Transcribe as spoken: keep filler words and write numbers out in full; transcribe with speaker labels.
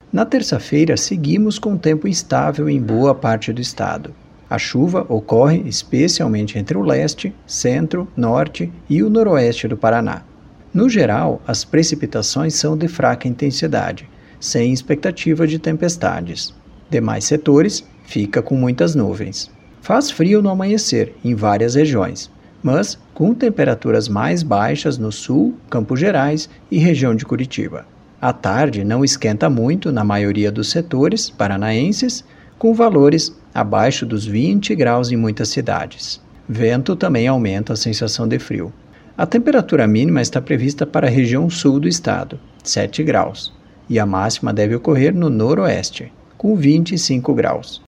Speaker 1: Na terça-feira, seguimos com tempo instável em boa parte do estado. A chuva ocorre especialmente entre o leste, centro, norte e o noroeste do Paraná. No geral, as precipitações são de fraca intensidade, sem expectativa de tempestades. Demais setores, fica com muitas nuvens. Faz frio no amanhecer, em várias regiões, mas com temperaturas mais baixas no sul, Campos Gerais e região de Curitiba. À tarde não esquenta muito na maioria dos setores paranaenses, com valores abaixo dos vinte graus em muitas cidades. Vento também aumenta a sensação de frio. A temperatura mínima está prevista para a região sul do estado, sete graus, e a máxima deve ocorrer no noroeste, com vinte e cinco graus.